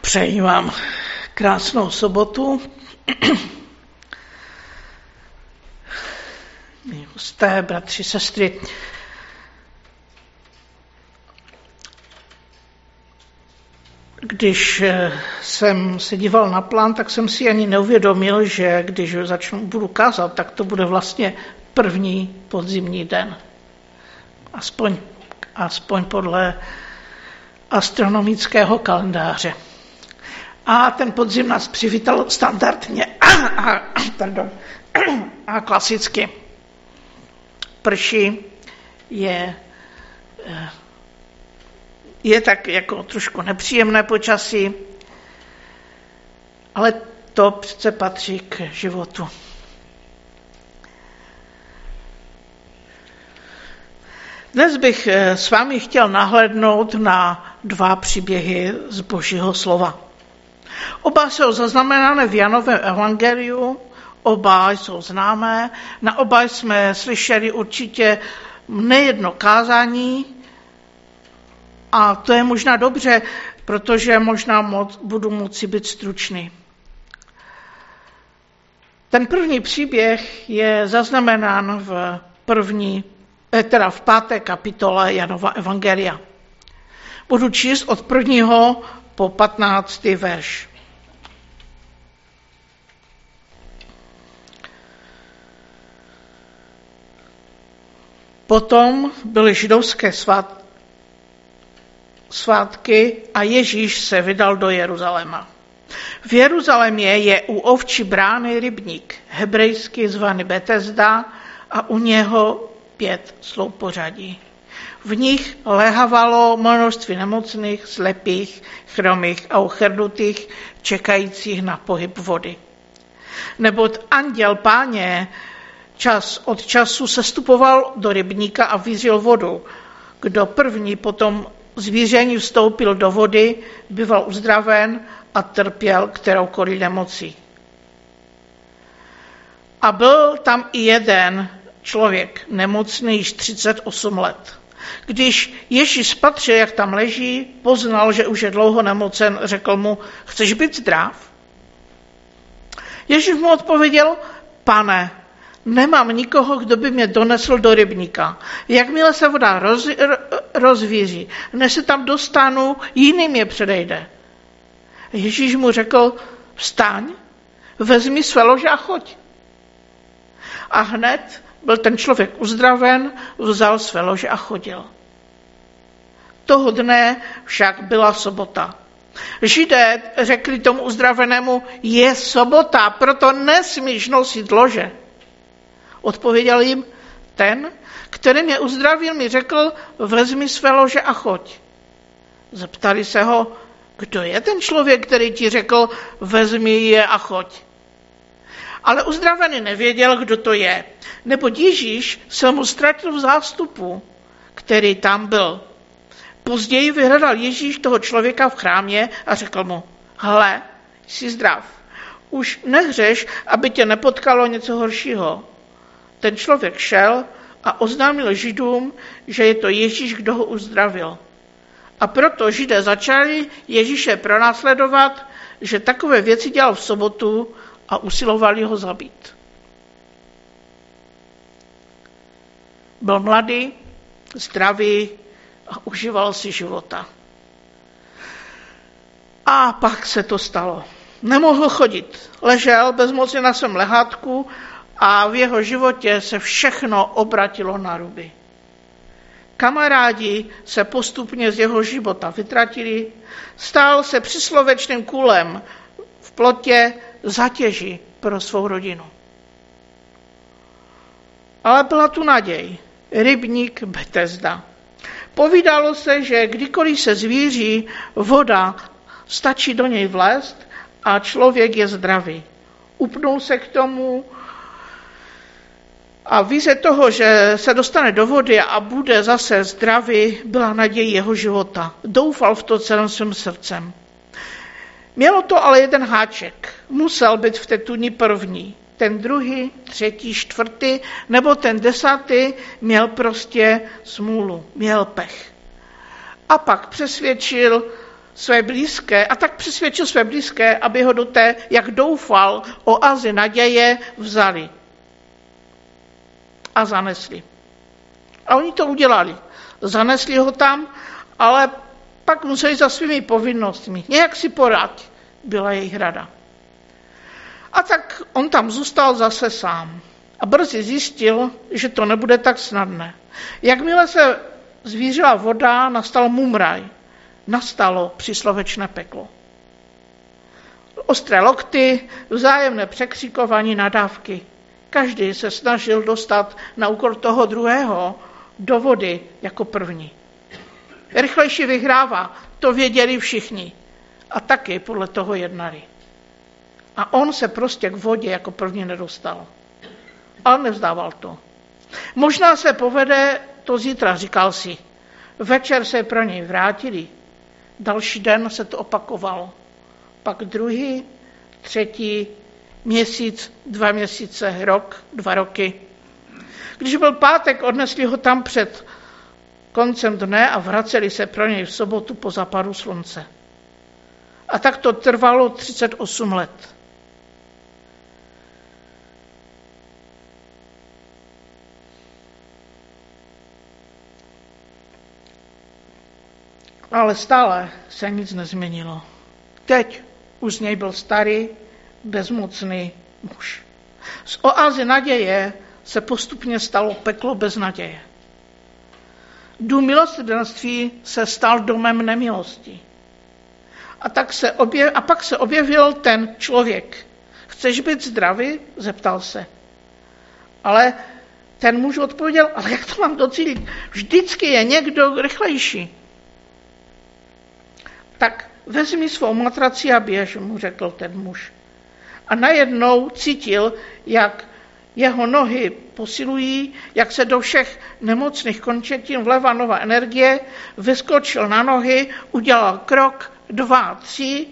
Přeji vám krásnou sobotu. Milí hosté, bratři, sestry. Když jsem se díval na plán, tak jsem si ani neuvědomil, že když budu kázat, tak to bude vlastně první podzimní den. Aspoň podle astronomického kalendáře. A ten podzim nás přivítal standardně a klasicky. Prší, je tak jako trošku nepříjemné počasí, ale to přece patří k životu. Dnes bych s vámi chtěl nahlédnout na 2 příběhy z Božího slova. Oba jsou zaznamenané v Janovém evangeliu, oba jsou známé, na oba jsme slyšeli určitě nejedno kázání a to je možná dobře, protože možná budu moci být stručný. Ten první příběh je zaznamenán v 5. kapitole Janova evangelia. Budu číst od 1. po 15. verš. Potom byly židovské svátky a Ježíš se vydal do Jeruzaléma. V Jeruzalémě je u ovčí brány rybník, hebrejsky zvaný Betesda, a u něho 5 sloupořadí. V nich lehávalo množství nemocných, slepých, chromých a uchrdnutých, čekajících na pohyb vody. Neboť anděl Páně čas od času sestupoval do rybníka a vyřil vodu. Kdo první potom zvíření vstoupil do vody, býval uzdraven a trpěl kteroukoliv nemocí. A byl tam i jeden člověk, nemocný již 38 let. Když Ježíš spatřil, jak tam leží, poznal, že už je dlouho nemocen, řekl mu: chceš být zdrav? Ježíš mu odpověděl: Pane, nemám nikoho, kdo by mě donesl do rybníka. Jakmile se voda rozvíří, než se tam dostanu, jiný mě předejde. Ježíš mu řekl: vstaň, vezmi své lože a choď. A hned byl ten člověk uzdraven, vzal své lože a chodil. Toho dne však byla sobota. Židé řekli tomu uzdravenému: je sobota, proto nesmíš nosit lože. Odpověděl jim: ten, který mě uzdravil, mi řekl: vezmi své lože a choď. Zeptali se ho: kdo je ten člověk, který ti řekl: vezmi je a choď? Ale uzdravený nevěděl, kdo to je, neboť Ježíš se mu ztratil v zástupu, který tam byl. Později vyhledal Ježíš toho člověka v chrámě a řekl mu: hle, jsi zdrav. Už nehřeš, aby tě nepotkalo něco horšího. Ten člověk šel a oznámil Židům, že je to Ježíš, kdo ho uzdravil. A proto Židé začali Ježíše pronásledovat, že takové věci dělal v sobotu, a usilovali ho zabít. Byl mladý, zdravý a užíval si života. A pak se to stalo. Nemohl chodit. Ležel bezmocně na svém lehátku a v jeho životě se všechno obratilo na ruby. Kamarádi se postupně z jeho života vytratili, stál se příslovečným kulem v plotě zátěží pro svou rodinu. Ale byla tu naděj. Rybník Betesda. Povídalo se, že kdykoliv se zvíří voda, stačí do něj vlézt a člověk je zdravý. Upnul se k tomu a vize toho, že se dostane do vody a bude zase zdravý, byla naděj jeho života. Doufal v to celým svým srdcem. Mělo to ale jeden háček. Musel být v té tuni první. Ten druhý, třetí, čtvrtý nebo ten 10. měl prostě smůlu, měl pech. A pak přesvědčil své blízké a tak přesvědčil své blízké, aby ho do té, jak doufal, oázy naděje vzali a zanesli. A oni to udělali. Zanesli ho tam, ale pak museli za svými povinnostmi. Nějak si porad, byla jejich rada. A tak on tam zůstal zase sám. A brzy zjistil, že to nebude tak snadné. Jakmile se zvířila voda, nastal mumraj. Nastalo příslovečné peklo. Ostré lokty, vzájemné překřikování, nadávky. Každý se snažil dostat na úkor toho druhého do vody jako první. Rychlejší vyhrává, to věděli všichni. A taky podle toho jednali. A on se prostě k vodě jako první nedostal. Ale nevzdával to. Možná se povede to zítra, říkal si. Večer se pro něj vrátili. Další den se to opakovalo. Pak druhý, třetí, měsíc, 2 měsíce, rok, 2 roky. Když byl pátek, odnesli ho tam před koncem dne a vraceli se pro něj v sobotu po západu slunce. A tak to trvalo 38 let. Ale stále se nic nezměnilo. Teď už z něj byl starý, bezmocný muž. Z oázy naděje se postupně stalo peklo bez naděje. Dům milosrdenství se stal domem nemilosti. A pak se objevil ten člověk. Chceš být zdravý? Zeptal se. Ale ten muž odpověděl, ale jak to mám docílit? Vždycky je někdo rychlejší. Tak vezmi svou matraci a běž, mu řekl ten muž. A najednou cítil, jak jeho nohy posilují, jak se do všech nemocných končetin vlevá nová energie, vyskočil na nohy, udělal krok, 2, 3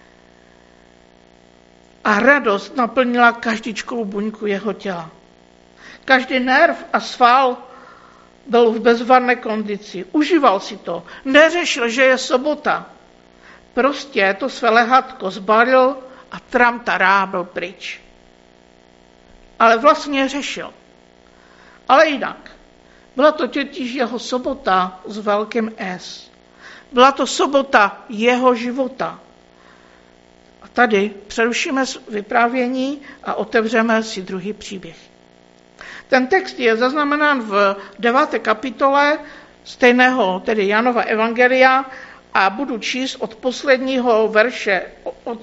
a radost naplnila každičkovou buňku jeho těla. Každý nerv a sval byl v bezvarné kondici. Užíval si to. Neřešil, že je sobota. Prostě to své lehátko zbalil a tramtará byl pryč. Ale vlastně řešil. Ale jinak. Byla to totiž jeho sobota s velkým S. Byla to sobota jeho života. A tady přerušíme vyprávění a otevřeme si druhý příběh. Ten text je zaznamenán v 9. kapitole stejného, tedy Janova evangelia, a budu číst od posledního verše, od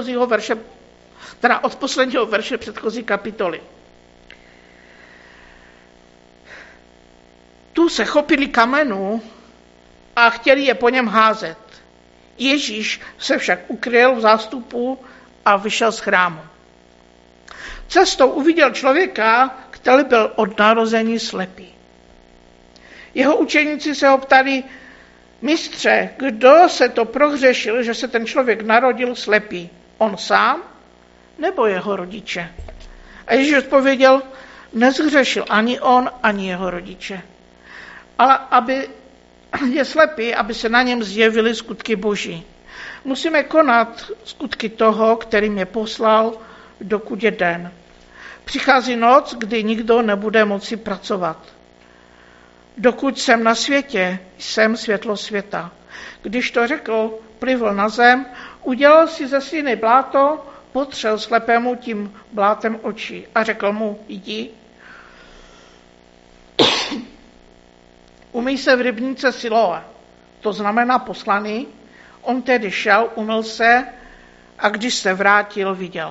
posledního verše předchozí kapitoly. Tu se chopili kamenů a chtěli je po něm házet. Ježíš se však ukryl v zástupu a vyšel z chrámu. Cestou uviděl člověka, který byl od narození slepý. Jeho učeníci se ho ptali, mistře, kdo se to prohřešil, že se ten člověk narodil slepý? On sám nebo jeho rodiče? A Ježíš odpověděl, nezhřešil ani on, ani jeho rodiče. Ale aby je slepý, aby se na něm zjevily skutky Boží. Musíme konat skutky toho, který mě poslal, dokud je den. Přichází noc, kdy nikdo nebude moci pracovat. Dokud jsem na světě, jsem světlo světa. Když to řekl, plivl na zem, udělal si ze sliny bláto, potřel slepému tím blátem oči a řekl mu, jdi. Umyj se v rybníce Siloa, to znamená poslaný. On tedy šel, umyl se a když se vrátil, viděl.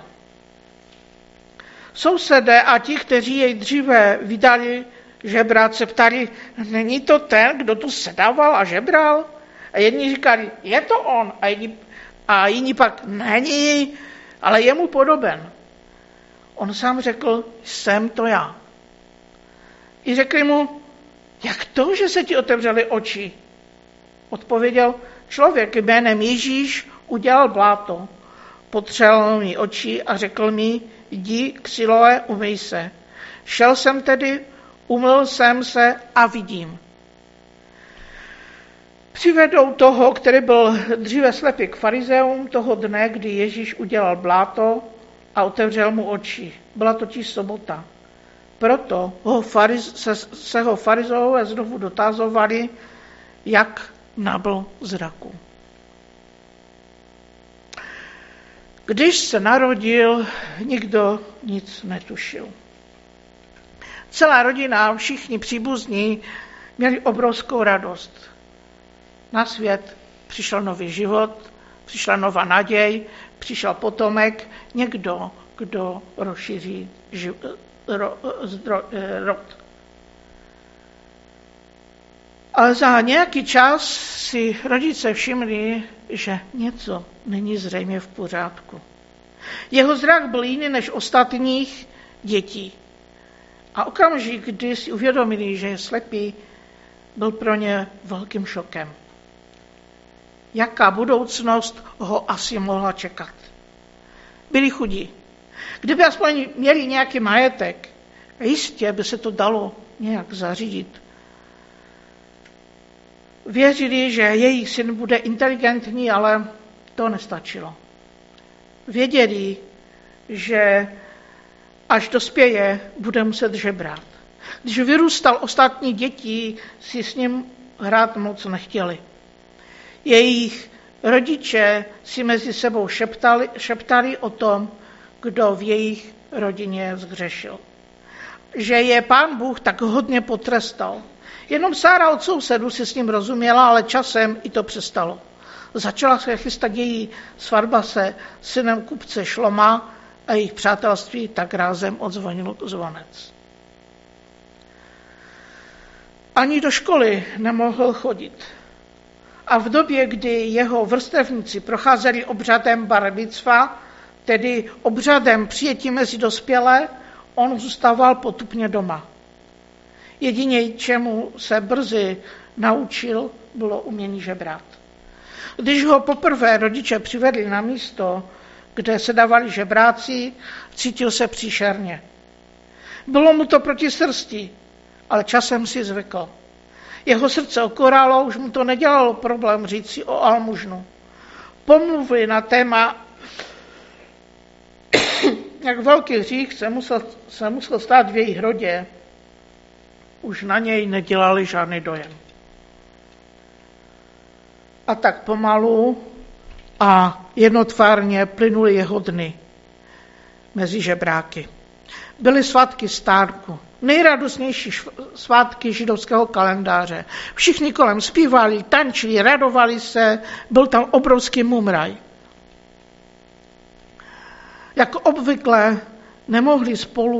Sousedé a ti, kteří jej dříve vydali žebrat, se ptali, není to ten, kdo tu sedával a žebral? A jedni říkali, je to on, a jiní pak, není, ale je mu podoben. On sám řekl, jsem to já. I řekli mu, jak to, že se ti otevřely oči? Odpověděl, člověk jménem Ježíš udělal bláto, potřel mi oči a řekl mi, jdi k Siloé, umyj se. Šel jsem tedy, umyl jsem se a vidím. Přivedou toho, který byl dříve slepý, k farizeům toho dne, kdy Ježíš udělal bláto a otevřel mu oči. Byla totiž sobota. Proto se ho farizeové znovu dotazovali, jak nabyl zraku. Když se narodil, nikdo nic netušil. Celá rodina, všichni příbuzní měli obrovskou radost. Na svět přišel nový život, přišla nová naděj, přišel potomek, někdo, kdo rozšíří rod. Ale za nějaký čas si rodiče všimli, že něco není zřejmě v pořádku. Jeho zrak byl jiný než ostatních dětí. A okamžik, kdy si uvědomili, že je slepý, byl pro ně velkým šokem. Jaká budoucnost ho asi mohla čekat? Byli chudí. Kdyby aspoň měli nějaký majetek, jistě by se to dalo nějak zařídit. Věřili, že jejich syn bude inteligentní, ale to nestačilo. Věděli, že až dospěje, bude muset žebrat. Když vyrůstal, ostatní děti si s ním hrát moc nechtěli. Jejich rodiče si mezi sebou šeptali o tom, kdo v jejich rodině zhřešil. Že je Pán Bůh tak hodně potrestal. Jenom Sára od sousedů si s ním rozuměla, ale časem i to přestalo. Začala se chystat její svatba se synem kupce Šloma a jejich přátelství tak rázem odzvonil zvonec. Ani do školy nemohl chodit. A v době, kdy jeho vrstevníci procházeli obřadem bar micva, tedy obřadem přijetí mezi dospělé, on zůstával potupně doma. Jedině, čemu se brzy naučil, bylo umění žebrat. Když ho poprvé rodiče přivedli na místo, kde se dávali žebráci, cítil se příšerně. Bylo mu to proti srsti, ale časem si zvykl. Jeho srdce okoralo, už mu to nedělalo problém říct si o almužnu. Pomluvy na téma, jak velký hřích se musel stát v jejich rodě, už na něj nedělali žádný dojem. A tak pomalu a jednotvárně plynuly jeho dny mezi žebráky. Byly svátky stárku, nejradostnější svátky židovského kalendáře. Všichni kolem zpívali, tančili, radovali se, byl tam obrovský mumraj. Jako obvykle nemohl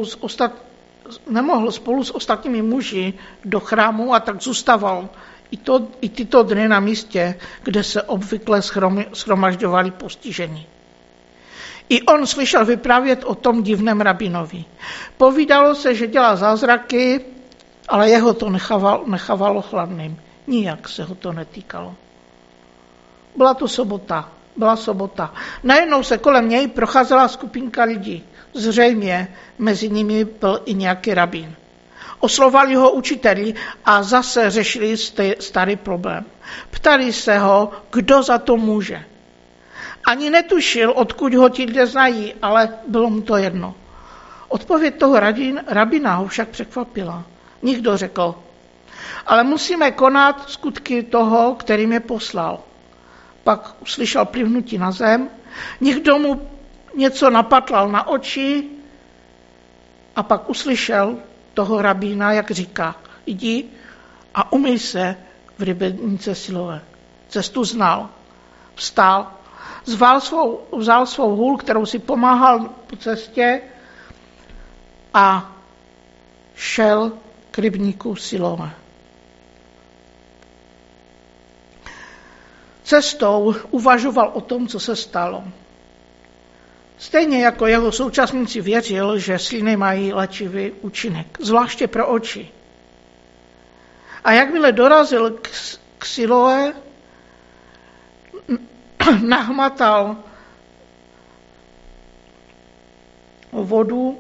spolu s ostatními muži do chrámu a tak zůstával i tyto dny na místě, kde se obvykle shromažďovali postižení. I on slyšel vyprávět o tom divném rabinovi. Povídalo se, že dělá zázraky, ale jeho to nechávalo chladným. Nijak se ho to netýkalo. Byla sobota. Najednou se kolem něj procházela skupinka lidí. Zřejmě mezi nimi byl i nějaký rabín. Oslovali ho učiteli a zase řešili starý problém. Ptali se ho, kdo za to může. Ani netušil, odkud ho ti lidé znají, ale bylo mu to jedno. Odpověď toho rabina ho však překvapila. Nikdo řekl, ale musíme konat skutky toho, který mě poslal. Pak uslyšel plivnutí na zem, někdo mu něco napatlal na oči a pak uslyšel toho rabína, jak říká, jdi a umyj se v rybníce Silové. Cestu znal, vstal, vzal svou hůl, kterou si pomáhal po cestě a šel k rybníku Silové. Cestou uvažoval o tom, co se stalo. Stejně jako jeho současníci věřil, že sliny mají léčivý účinek, zvláště pro oči. A jakmile dorazil k Siloé, nahmatal vodu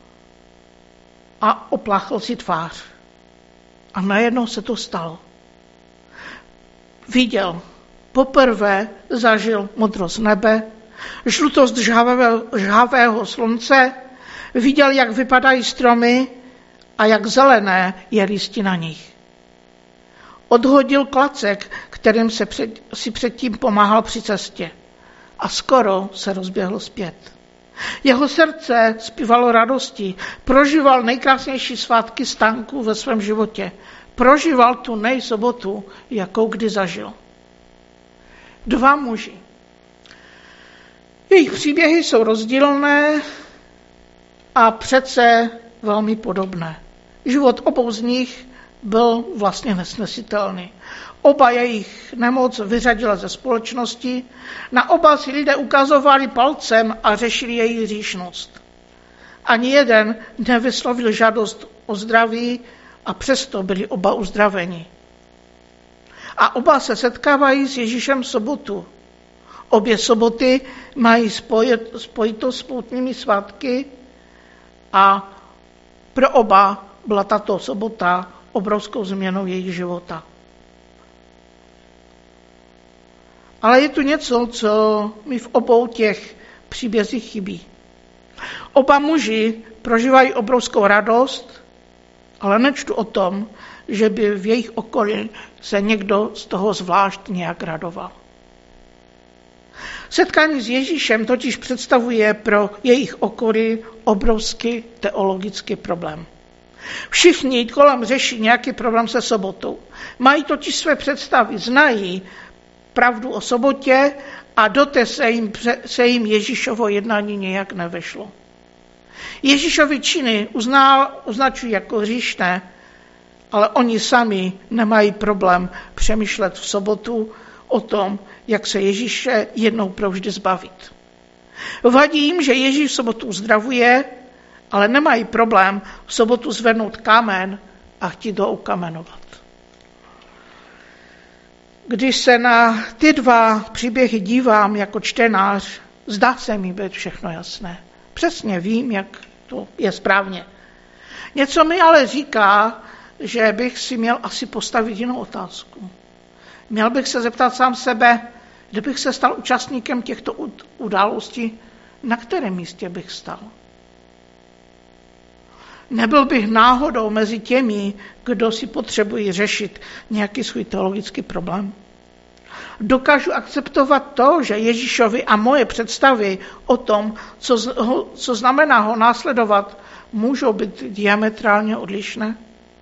a opláchl si tvář. A najednou se to stalo. viděl, poprvé zažil modrost nebe, žlutost žhavého slunce, viděl, jak vypadají stromy a jak zelené je lístí na nich. Odhodil klacek, kterým si předtím pomáhal při cestě a skoro se rozběhl zpět. Jeho srdce zpívalo radosti, prožíval nejkrásnější svátky stánků ve svém životě, prožíval tu nejsobotu, jakou kdy zažil. 2 muži. Jejich příběhy jsou rozdílné a přece velmi podobné. Život obou z nich byl vlastně nesnesitelný. Oba jejich nemoc vyřadila ze společnosti, na oba si lidé ukazovali palcem a řešili její hříšnost. Ani jeden nevyslovil žádost o zdraví a přesto byli oba uzdraveni. A oba se setkávají s Ježíšem v sobotu. Obě soboty mají spojitost s poutními svátky a pro oba byla tato sobota obrovskou změnou jejich života. Ale je tu něco, co mi v obou těch příbězích chybí. Oba muži prožívají obrovskou radost, ale nečtu o tom, že by v jejich okolí se někdo z toho zvlášť nějak radoval. Setkání s Ježíšem totiž představuje pro jejich okolí obrovský teologický problém. Všichni kolem řeší nějaký problém se sobotou. Mají totiž své představy, znají pravdu o sobotě a doteď se jim Ježíšovo jednání nějak nevešlo. Ježíšovi činy označují jako hříšné, ale oni sami nemají problém přemýšlet v sobotu o tom, jak se Ježíše jednou provždy zbavit. Vadí jim, že Ježíš v sobotu uzdravuje, ale nemají problém v sobotu zvednout kámen a chtít ho ukamenovat. Když se na ty 2 příběhy dívám jako čtenář, zdá se mi být všechno jasné. Přesně vím, jak to je správně. Něco mi ale říká, že bych si měl asi postavit jinou otázku. Měl bych se zeptat sám sebe, kdybych se stal účastníkem těchto událostí, na kterém místě bych stal. Nebyl bych náhodou mezi těmi, kdo si potřebují řešit nějaký svůj teologický problém. Dokážu akceptovat to, že Ježíšovi a moje představy o tom, co znamená ho následovat, můžou být diametrálně odlišné?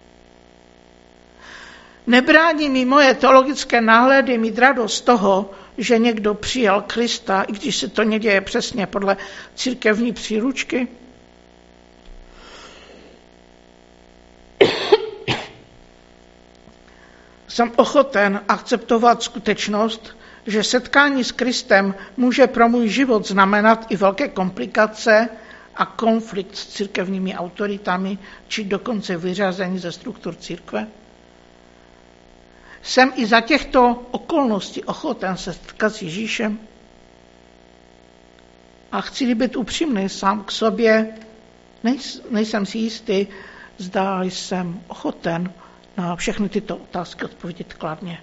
Nebrání mi moje teologické náhledy mít radost z toho, že někdo přijal Krista, i když se to neděje přesně podle církevní příručky? Jsem ochoten akceptovat skutečnost, že setkání s Kristem může pro můj život znamenat i velké komplikace a konflikt s církevními autoritami, či dokonce vyřazení ze struktur církve. Jsem i za těchto okolností ochoten se setkat s Ježíšem. A chci být upřímný sám k sobě, nejsem si jistý, zda jsem ochoten na všechny tyto otázky odpovědět kladně.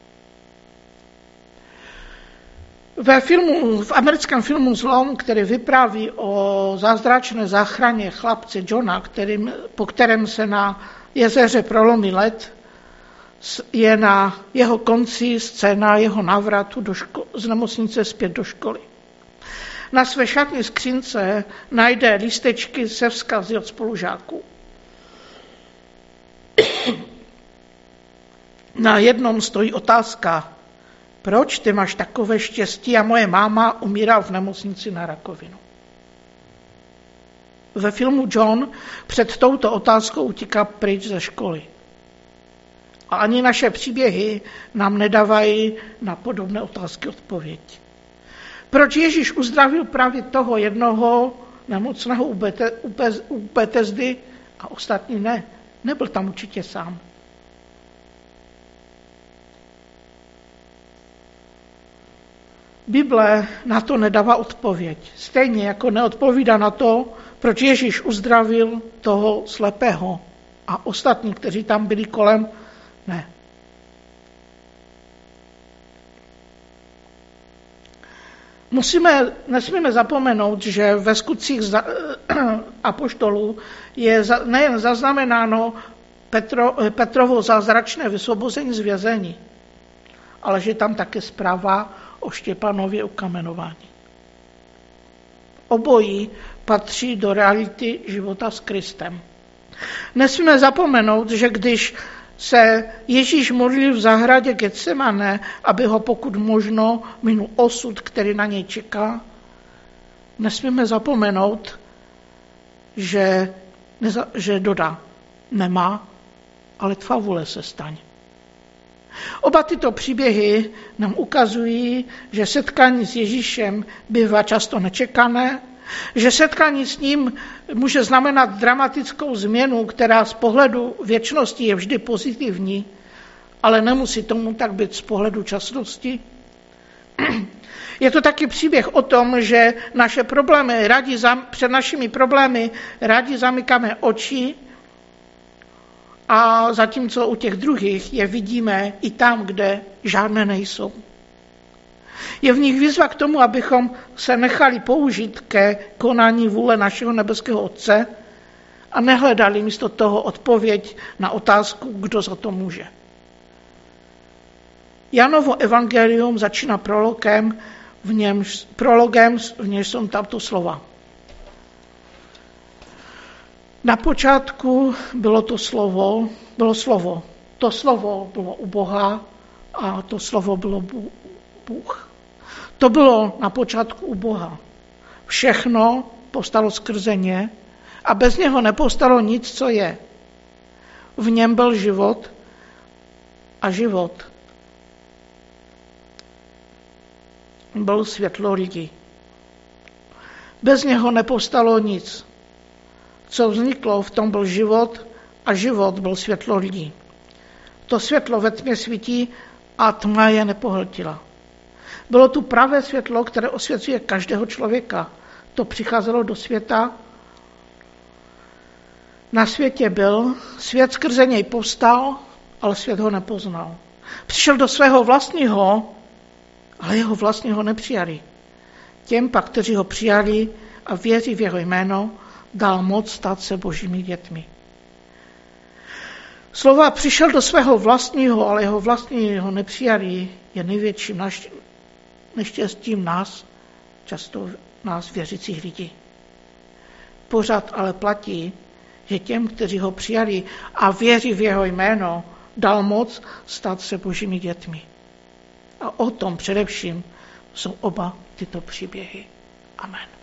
V americkém filmu Zlom, který vypráví o zázračné záchraně chlapce Johna, po kterém se na jezeře prolomí led, je na jeho konci scéna jeho návratu z nemocnice zpět do školy. Na své šatní skřínce najde lístečky se vzkazy od spolužáků. Na jednom stojí otázka, proč ty máš takové štěstí a moje máma umírá v nemocnici na rakovinu. Ve filmu John před touto otázkou utíká pryč ze školy. A ani naše příběhy nám nedávají na podobné otázky odpověď. Proč Ježíš uzdravil právě toho jednoho nemocného u Betesdy a ostatní ne? Nebyl tam určitě sám. Bible na to nedává odpověď. Stejně jako neodpovídá na to, proč Ježíš uzdravil toho slepého a ostatní, kteří tam byli kolem, ne. Nesmíme zapomenout, že ve skutcích apoštolů je nejen zaznamenáno Petrovo zázračné vysvobození z vězení, ale že tam také zpráva o Štěpánově ukamenování. Obojí patří do reality života s Kristem. Nesmíme zapomenout, že když se Ježíš modlil v zahradě Getsemane, aby ho pokud možno minul osud, který na něj čeká, nesmíme zapomenout, že dodá, nemá, ale tvá vůle se staň. Oba tyto příběhy nám ukazují, že setkání s Ježíšem bývá často nečekané, že setkání s ním může znamenat dramatickou změnu, která z pohledu věčnosti je vždy pozitivní, ale nemusí tomu tak být z pohledu časnosti. Je to taky příběh o tom, že před našimi problémy rádi zamykáme oči, a zatímco u těch druhých je vidíme i tam, kde žádné nejsou. Je v nich výzva k tomu, abychom se nechali použít ke konání vůle našeho nebeského Otce a nehledali místo toho odpověď na otázku, kdo za to může. Janovo evangelium začíná prologem, v němž jsou tato slova. Na počátku bylo slovo. To slovo bylo u Boha a to slovo bylo Bůh. To bylo na počátku u Boha. Všechno povstalo skrze ně a bez něho nepostalo nic, co je. V něm byl život a život byl světlo lidí. Bez něho nepostalo nic. Co vzniklo, v tom byl život a život byl světlo lidí. To světlo ve tmě svítí a tma je nepohltila. Bylo tu pravé světlo, které osvěcuje každého člověka. To přicházelo do světa. Na světě byl, svět skrze něj povstal, ale svět ho nepoznal. Přišel do svého vlastního, ale jeho vlastního nepřijali. Těm pak, kteří ho přijali a věří v jeho jméno, dal moc stát se božími dětmi. Slova přišel do svého vlastního, ale jeho vlastního nepřijali je největším neštěstím často nás věřících lidí. Pořád ale platí, že těm, kteří ho přijali a věří v jeho jméno, dal moc stát se božími dětmi. A o tom především jsou oba tyto příběhy. Amen.